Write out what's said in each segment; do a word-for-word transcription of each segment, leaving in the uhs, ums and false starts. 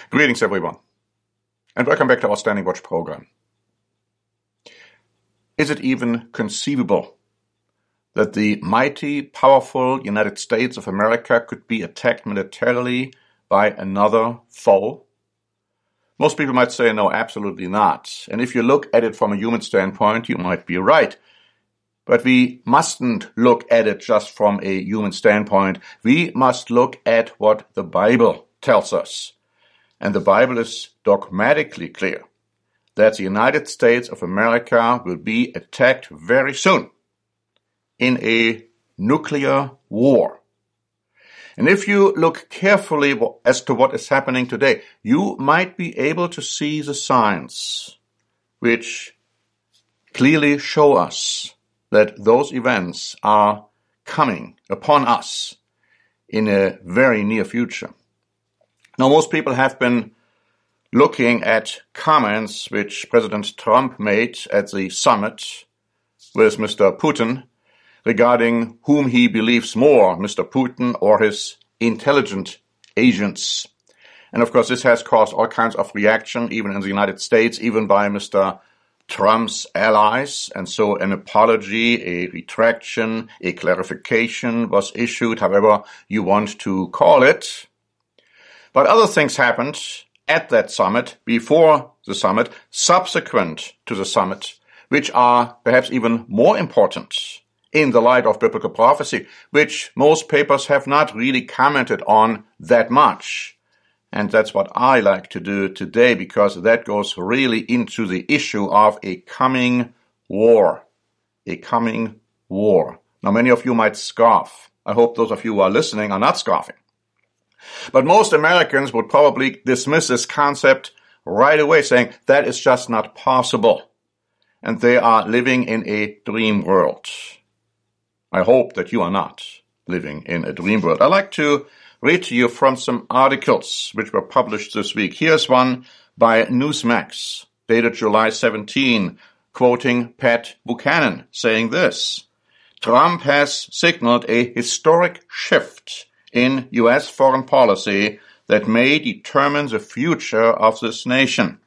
Greetings, everyone, and welcome back to our Standing Watch program. Is it even conceivable that the mighty, powerful United States of America could be attacked militarily by another foe? Most people might say, no, absolutely not. And if you look at it from a human standpoint, you might be right. But we mustn't look at it just from a human standpoint. We must look at what the Bible tells us. And the Bible is dogmatically clear that the United States of America will be attacked very soon in a nuclear war. And if you look carefully as to what is happening today, you might be able to see the signs which clearly show us that those events are coming upon us in a very near future. Now, most people have been looking at comments which President Trump made at the summit with Mister Putin regarding whom he believes more, Mister Putin or his intelligence agents. And of course, this has caused all kinds of reaction, even in the United States, even by Mister Trump's allies. And so an apology, a retraction, a clarification was issued, however you want to call it. But other things happened at that summit, before the summit, subsequent to the summit, which are perhaps even more important in the light of biblical prophecy, which most papers have not really commented on that much. And that's what I like to do today, because that goes really into the issue of a coming war. A coming war. Now, many of you might scoff. I hope those of you who are listening are not scoffing. But most Americans would probably dismiss this concept right away, saying that is just not possible. And they are living in a dream world. I hope that you are not living in a dream world. I'd like to read to you from some articles which were published this week. Here's one by Newsmax, dated July seventeenth, quoting Pat Buchanan, saying this: Trump has signaled a historic shift in U S foreign policy that may determine the future of this nation.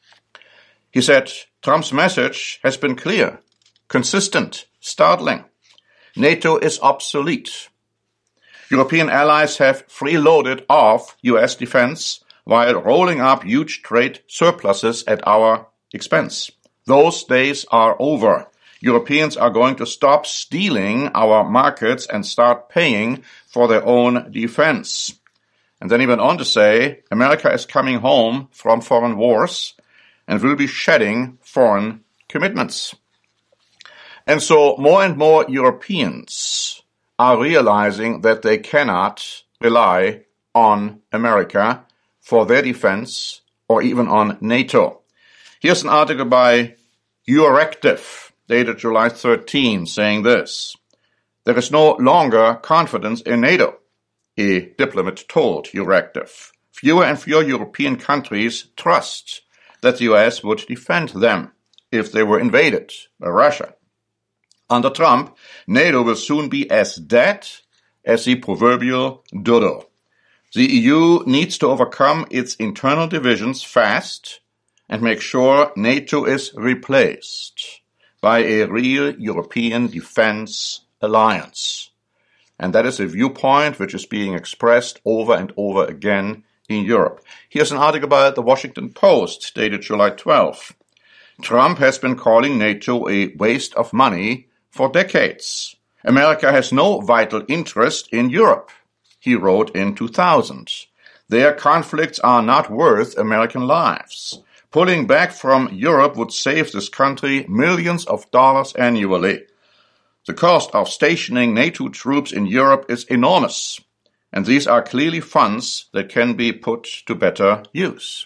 He said, Trump's message has been clear, consistent, startling. NATO is obsolete. European allies have freeloaded off U S defense while rolling up huge trade surpluses at our expense. Those days are over. Europeans are going to stop stealing our markets and start paying for their own defense. And then he went on to say, America is coming home from foreign wars and will be shedding foreign commitments. And so more and more Europeans are realizing that they cannot rely on America for their defense or even on NATO. Here's an article by Euractiv, dated July thirteenth, saying this: There is no longer confidence in NATO, a diplomat told Euractiv. Fewer and fewer European countries trust that the U S would defend them if they were invaded by Russia. Under Trump, NATO will soon be as dead as the proverbial dodo. The E U needs to overcome its internal divisions fast and make sure NATO is replaced by a real European defense alliance. And that is a viewpoint which is being expressed over and over again in Europe. Here's an article by the Washington Post, dated July twelfth. Trump has been calling NATO a waste of money for decades. America has no vital interest in Europe, he wrote in two thousand. Their conflicts are not worth American lives. Pulling back from Europe would save this country millions of dollars annually. The cost of stationing NATO troops in Europe is enormous, and these are clearly funds that can be put to better use.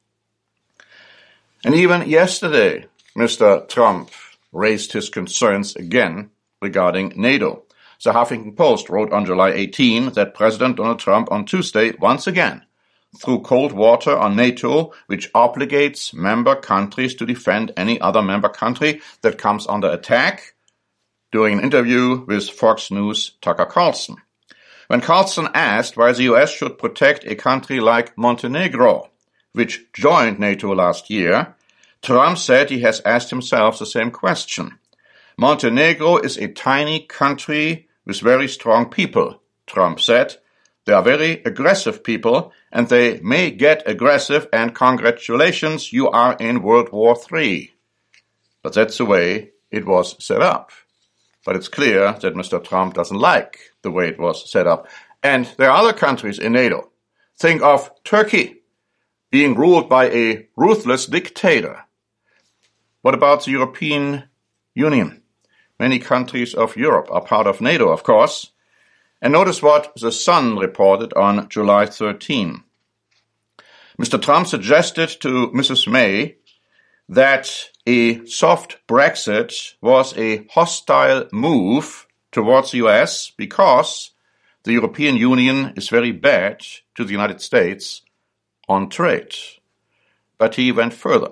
And even yesterday, Mister Trump raised his concerns again regarding NATO. The Huffington Post wrote on July eighteenth that President Donald Trump on Tuesday once again threw cold water on NATO, which obligates member countries to defend any other member country that comes under attack, during an interview with Fox News' Tucker Carlson. When Carlson asked why the U S should protect a country like Montenegro, which joined NATO last year, Trump said he has asked himself the same question. Montenegro is a tiny country with very strong people, Trump said. They are very aggressive people, and they may get aggressive, and congratulations, you are in World War Three. But that's the way it was set up. But it's clear that Mister Trump doesn't like the way it was set up. And there are other countries in NATO. Think of Turkey being ruled by a ruthless dictator. What about the European Union? Many countries of Europe are part of NATO, of course. And notice what The Sun reported on July thirteenth. Mister Trump suggested to Missus May that a soft Brexit was a hostile move towards the U S because the European Union is very bad to the United States on trade. But he went further.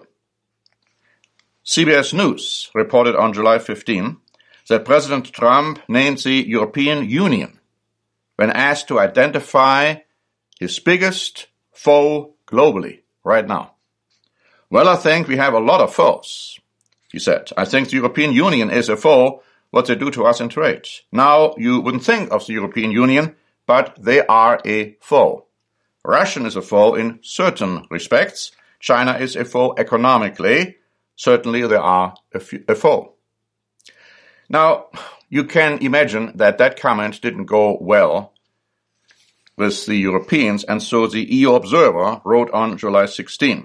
C B S News reported on July fifteenth that President Trump named the European Union when asked to identify his biggest foe globally right now. Well, I think we have a lot of foes, he said. I think the European Union is a foe, what they do to us in trade. Now, you wouldn't think of the European Union, but they are a foe. Russia is a foe in certain respects. China is a foe economically. Certainly they are a, f- a foe. Now, you can imagine that that comment didn't go well with the Europeans, and so the E U Observer wrote on July sixteenth.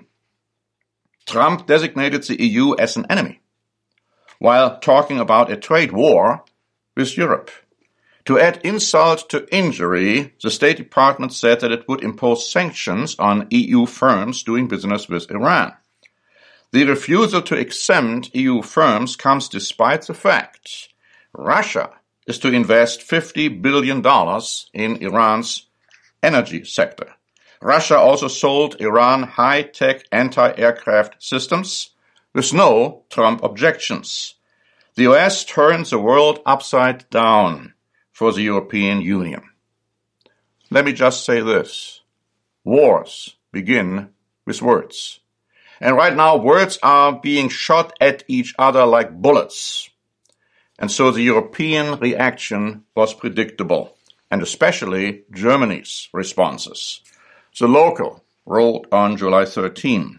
Trump designated the E U as an enemy, while talking about a trade war with Europe. To add insult to injury, the State Department said that it would impose sanctions on E U firms doing business with Iran. The refusal to exempt E U firms comes despite the fact Russia is to invest fifty billion dollars in Iran's energy sector. Russia also sold Iran high-tech anti-aircraft systems with no Trump objections. The U S turned the world upside down for the European Union. Let me just say this. Wars begin with words. And right now, words are being shot at each other like bullets. And so the European reaction was predictable, and especially Germany's responses. The Local wrote on July thirteenth.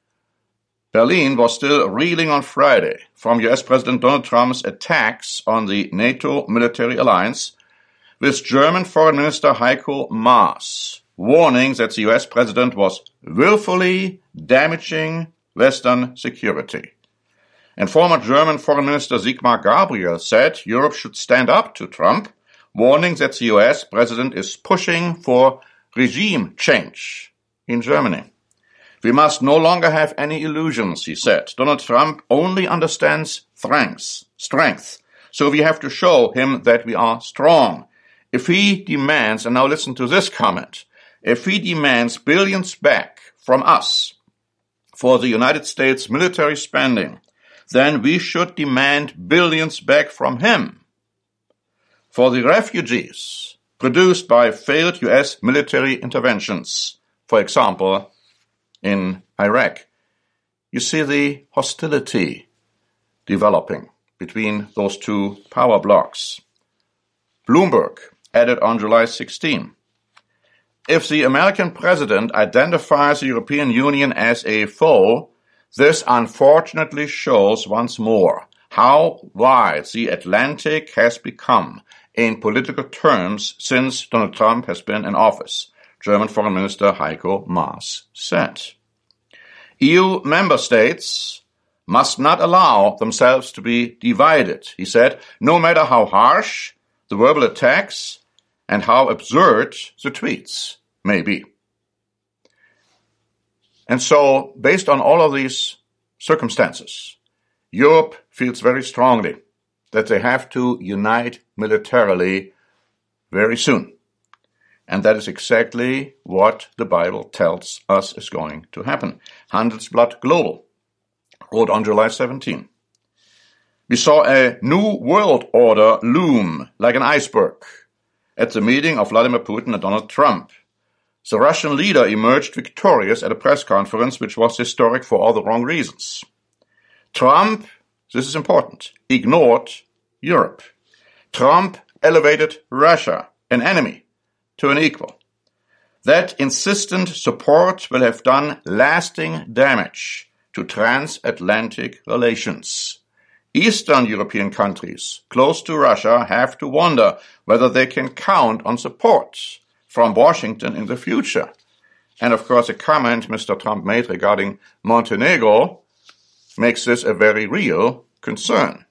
Berlin was still reeling on Friday from U S President Donald Trump's attacks on the NATO military alliance, with German Foreign Minister Heiko Maas warning that the U S president was willfully damaging Western security. And former German Foreign Minister Sigmar Gabriel said Europe should stand up to Trump, warning that the U S president is pushing for regime change in Germany. We must no longer have any illusions, he said. Donald Trump only understands strength, strength. So we have to show him that we are strong. If he demands, and now listen to this comment, if he demands billions back from us for the United States military spending, then we should demand billions back from him for the refugees produced by failed U S military interventions, for example, in Iraq. You see the hostility developing between those two power blocs. Bloomberg added on July sixteenth, if the American president identifies the European Union as a foe, this unfortunately shows once more how wide the Atlantic has become in political terms since Donald Trump has been in office, German Foreign Minister Heiko Maas said. E U member states must not allow themselves to be divided, he said, no matter how harsh the verbal attacks and how absurd the tweets may be. And so, based on all of these circumstances, Europe feels very strongly that they have to unite militarily very soon. And that is exactly what the Bible tells us is going to happen. Handelsblatt Global wrote on July seventeenth, we saw a new world order loom like an iceberg at the meeting of Vladimir Putin and Donald Trump. The Russian leader emerged victorious at a press conference which was historic for all the wrong reasons. Trump, this is important, ignored Europe. Trump elevated Russia, an enemy, to an equal. That insistent support will have done lasting damage to transatlantic relations. Eastern European countries close to Russia have to wonder whether they can count on support from Washington in the future. And of course, a comment Mister Trump made regarding Montenegro makes this a very real concern.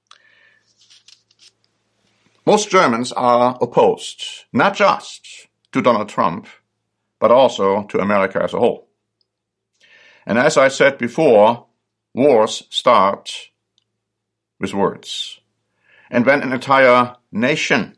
Most Germans are opposed, not just to Donald Trump, but also to America as a whole. And as I said before, wars start with words. And when an entire nation,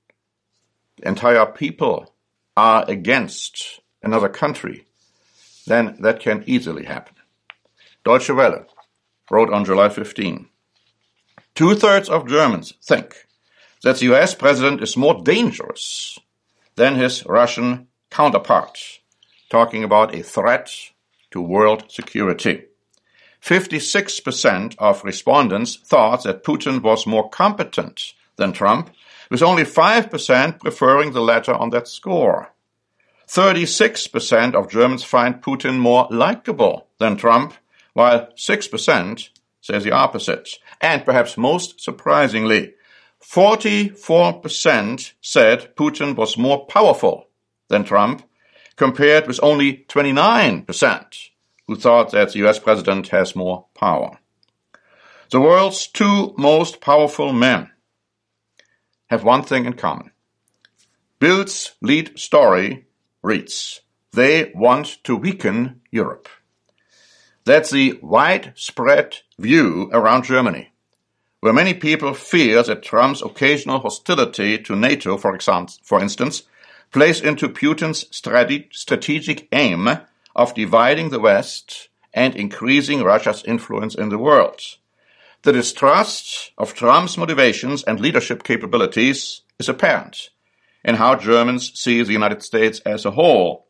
entire people are against another country, then that can easily happen. Deutsche Welle wrote on July fifteenth, two-thirds of Germans think that the U S president is more dangerous than his Russian counterpart, talking about a threat to world security. fifty-six percent of respondents thought that Putin was more competent than Trump, with only five percent preferring the latter on that score. thirty-six percent of Germans find Putin more likable than Trump, while six percent say the opposite. And perhaps most surprisingly, forty-four percent said Putin was more powerful than Trump, compared with only twenty-nine percent who thought that the U S president has more power. The world's two most powerful men have one thing in common. Bild's lead story reads, they want to weaken Europe. That's the widespread view around Germany, where many people fear that Trump's occasional hostility to NATO, for example, for instance, plays into Putin's strate- strategic aim of dividing the West and increasing Russia's influence in the world. The distrust of Trump's motivations and leadership capabilities is apparent in how Germans see the United States as a whole.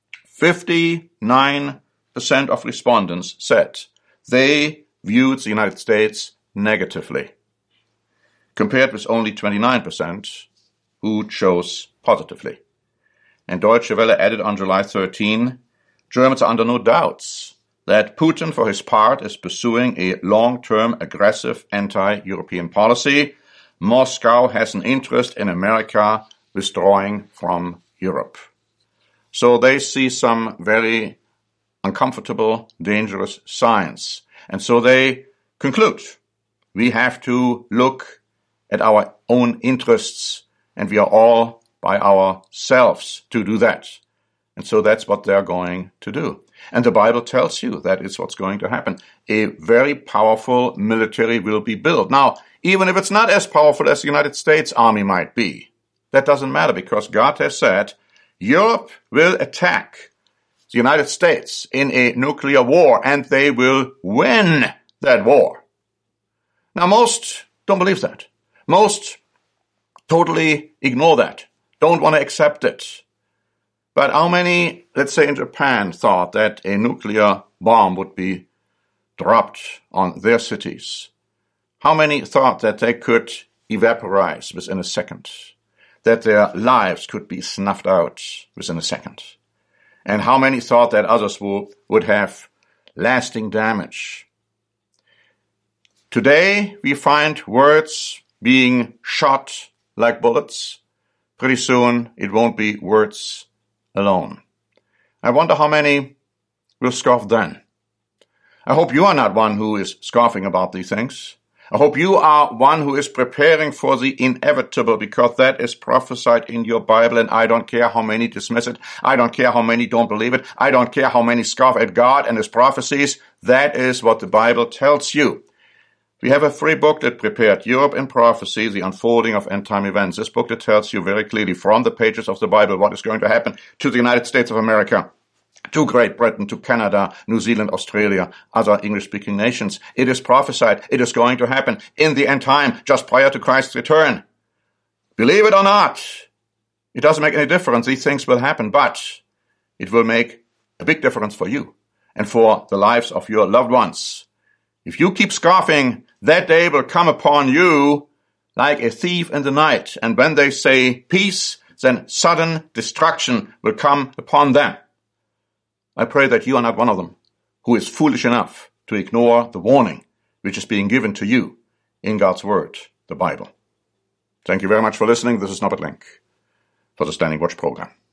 fifty-nine percent of respondents said they viewed the United States negatively, compared with only twenty-nine percent who chose positively. And Deutsche Welle added on July thirteenth, Germans are under no doubts that Putin, for his part, is pursuing a long-term aggressive anti-European policy. Moscow has an interest in America withdrawing from Europe. So they see some very uncomfortable, dangerous signs. And so they conclude, we have to look at our own interests, and we are all by ourselves to do that. And so that's what they're going to do. And the Bible tells you that is what's going to happen. A very powerful military will be built. Now, even if it's not as powerful as the United States Army might be, that doesn't matter, because God has said Europe will attack the United States in a nuclear war, and they will win that war. Now, most don't believe that. Most totally ignore that, don't want to accept it. But how many, let's say in Japan, thought that a nuclear bomb would be dropped on their cities? How many thought that they could evaporize within a second? That their lives could be snuffed out within a second? And how many thought that others will, would have lasting damage? Today, we find words being shot like bullets. Pretty soon, it won't be words alone. I wonder how many will scoff then. I hope you are not one who is scoffing about these things. I hope you are one who is preparing for the inevitable, because that is prophesied in your Bible, and I don't care how many dismiss it. I don't care how many don't believe it. I don't care how many scoff at God and His prophecies. That is what the Bible tells you. We have a free booklet prepared, Europe in Prophecy, the unfolding of end-time events. This booklet tells you very clearly from the pages of the Bible what is going to happen to the United States of America, to Great Britain, to Canada, New Zealand, Australia, other English-speaking nations. It is prophesied. It is going to happen in the end time, just prior to Christ's return. Believe it or not, it doesn't make any difference. These things will happen, but it will make a big difference for you and for the lives of your loved ones. If you keep scoffing, that day will come upon you like a thief in the night. And when they say peace, then sudden destruction will come upon them. I pray that you are not one of them who is foolish enough to ignore the warning which is being given to you in God's Word, the Bible. Thank you very much for listening. This is Norbert Lenk for the Standing Watch program.